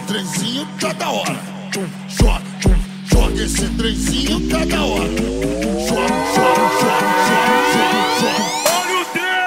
trenzinho tá da hora. Joga, joga esse trenzinho tá da hora. Joga, joga, joga, joga, joga, joga. Olha o trem!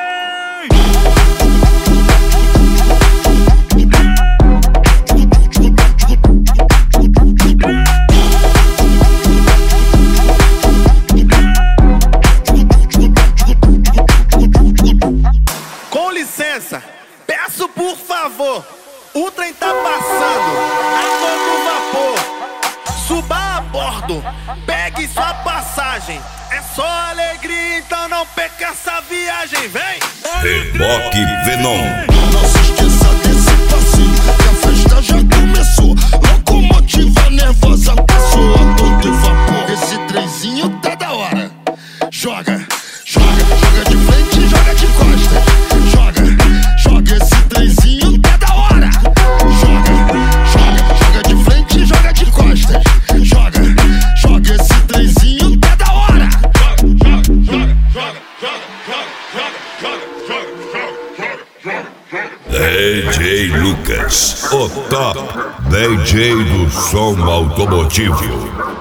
Com licença, peço por favor, o trem tá passando a todo vapor. Suba a bordo, pegue sua passagem. É só alegria, então não perca essa viagem, vem! Reboque Venom. Não se esqueça desse passinho, que a festa já começou. Locomotiva nervosa passou a todo vapor. Esse trenzinho tá da hora. Joga, joga, joga de frente e joga de costas. Joga, joga esse trenzinho tá da hora. Joga, joga, joga de frente e joga de costas. Joga, joga esse trenzinho tá da hora. DJ Lucas, o top DJ do som automotivo.